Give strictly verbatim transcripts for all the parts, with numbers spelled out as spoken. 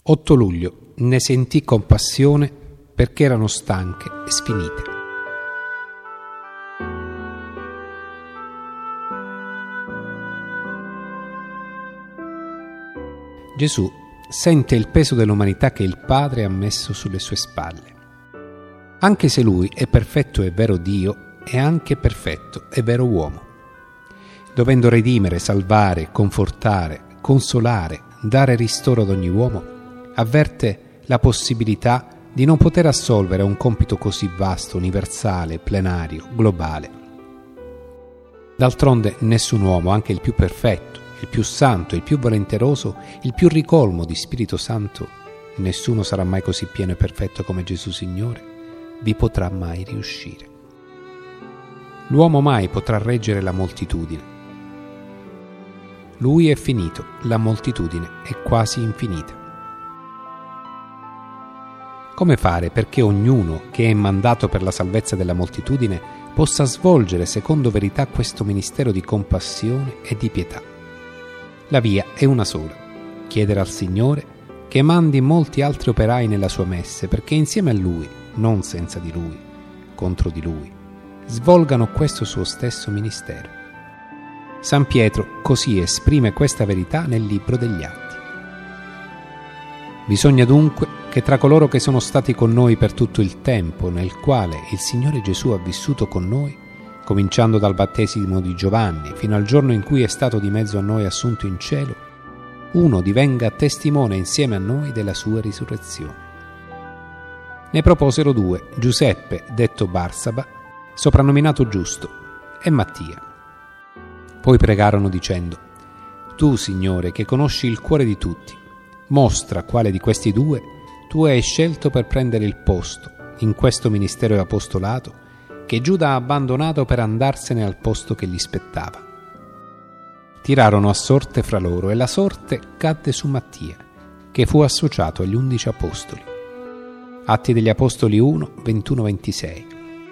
otto luglio. Ne sentì compassione perché erano stanche e sfinite. Gesù sente il peso dell'umanità che il Padre ha messo sulle sue spalle. Anche se Lui è perfetto e vero Dio, è anche perfetto e vero uomo. Dovendo redimere, salvare, confortare, consolare, dare ristoro ad ogni uomo, avverte la possibilità di non poter assolvere un compito così vasto, universale, plenario, globale. D'altronde nessun uomo, anche il più perfetto, il più santo, il più volenteroso, il più ricolmo di Spirito Santo, nessuno sarà mai così pieno e perfetto come Gesù Signore, vi potrà mai riuscire. L'uomo mai potrà reggere la moltitudine. Lui è finito, la moltitudine è quasi infinita. Come fare perché ognuno che è mandato per la salvezza della moltitudine possa svolgere secondo verità questo ministero di compassione e di pietà? La via è una sola: chiedere al Signore che mandi molti altri operai nella sua messe, perché insieme a Lui, non senza di Lui, contro di Lui, svolgano questo suo stesso ministero. San Pietro così esprime questa verità nel libro degli Atti. Bisogna dunque che tra coloro che sono stati con noi per tutto il tempo nel quale il Signore Gesù ha vissuto con noi, cominciando dal battesimo di Giovanni fino al giorno in cui è stato di mezzo a noi assunto in cielo, uno divenga testimone insieme a noi della sua risurrezione. Ne proposero due, Giuseppe, detto Barsaba, soprannominato Giusto, e Mattia. Poi pregarono dicendo: Tu, Signore, che conosci il cuore di tutti, mostra quale di questi due tu hai scelto per prendere il posto in questo ministero e apostolato che Giuda ha abbandonato per andarsene al posto che gli spettava. Tirarono a sorte fra loro e la sorte cadde su Mattia, che fu associato agli undici apostoli. Atti degli Apostoli uno, ventuno ventisei.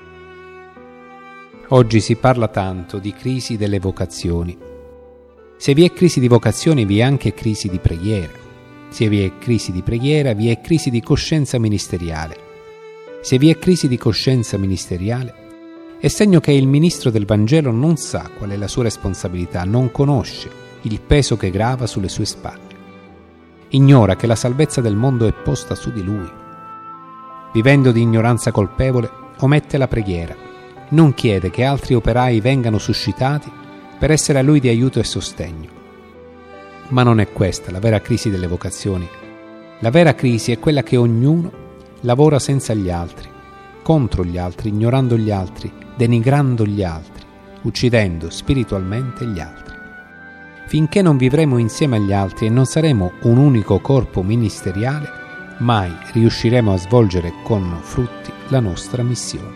Oggi si parla tanto di crisi delle vocazioni. Se vi è crisi di vocazioni, vi è anche crisi di preghiera. Se vi è crisi di preghiera, vi è crisi di coscienza ministeriale. Se vi è crisi di coscienza ministeriale, è segno che il ministro del Vangelo non sa qual è la sua responsabilità, non conosce il peso che grava sulle sue spalle. Ignora che la salvezza del mondo è posta su di lui. Vivendo di ignoranza colpevole, omette la preghiera. Non chiede che altri operai vengano suscitati per essere a lui di aiuto e sostegno. Ma non è questa la vera crisi delle vocazioni. La vera crisi è quella che ognuno lavora senza gli altri, contro gli altri, ignorando gli altri, denigrando gli altri, uccidendo spiritualmente gli altri. Finché non vivremo insieme agli altri e non saremo un unico corpo ministeriale, mai riusciremo a svolgere con frutti la nostra missione.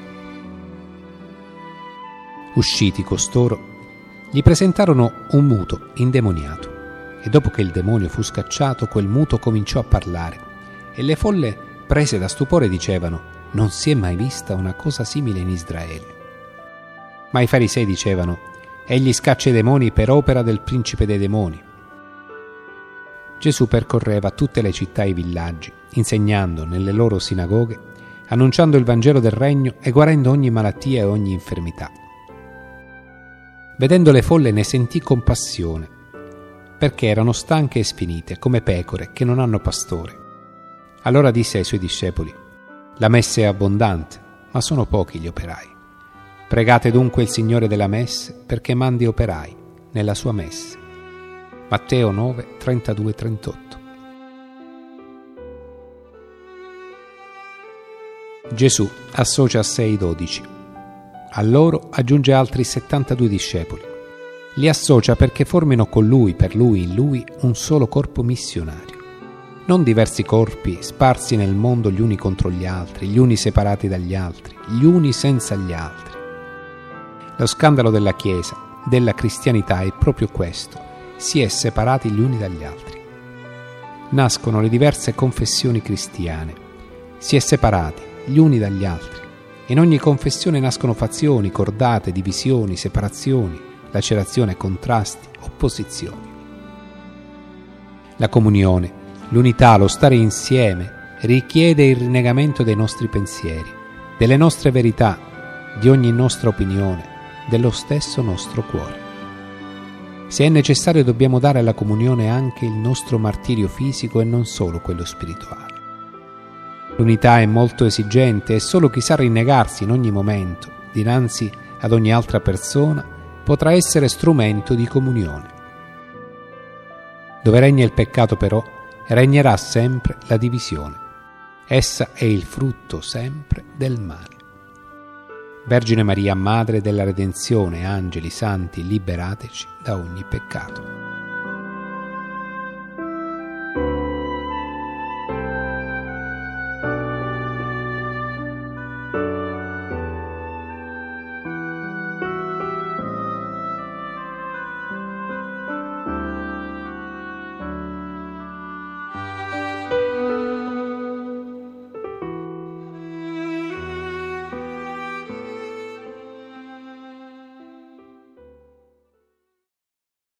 Usciti costoro, gli presentarono un muto indemoniato, e dopo che il demonio fu scacciato, quel muto cominciò a parlare, e le folle, prese da stupore, dicevano: non si è mai vista una cosa simile in Israele. Ma i farisei dicevano: egli scaccia i demoni per opera del principe dei demoni. Gesù percorreva tutte le città e i villaggi, insegnando nelle loro sinagoghe, annunciando il Vangelo del Regno e guarendo ogni malattia e ogni infermità. Vedendo le folle ne sentì compassione, perché erano stanche e sfinite, come pecore che non hanno pastore. Allora disse ai suoi discepoli: la messe è abbondante, ma sono pochi gli operai. Pregate dunque il Signore della messe perché mandi operai nella sua messe. Matteo nove, trentadue trentotto. Gesù associa a sé i dodici. A loro aggiunge altri settantadue discepoli. Li associa perché formino con Lui, per Lui, in Lui, un solo corpo missionario. Non diversi corpi sparsi nel mondo gli uni contro gli altri, gli uni separati dagli altri, gli uni senza gli altri. Lo scandalo della Chiesa, della cristianità è proprio questo: si è separati gli uni dagli altri. Nascono le diverse confessioni cristiane, si è separati gli uni dagli altri. In ogni confessione nascono fazioni, cordate, divisioni, separazioni, lacerazione, contrasti, opposizioni. La comunione, L'unità, lo stare insieme, richiede il rinnegamento dei nostri pensieri, delle nostre verità, di ogni nostra opinione, dello stesso nostro cuore. Se è necessario dobbiamo dare alla comunione anche il nostro martirio fisico e non solo quello spirituale. L'unità è molto esigente e solo chi sa rinnegarsi in ogni momento, dinanzi ad ogni altra persona, potrà essere strumento di comunione. Dove regna il peccato però, regnerà sempre la divisione. Essa è il frutto sempre del male. Vergine Maria, Madre della Redenzione, angeli, santi, liberateci da ogni peccato.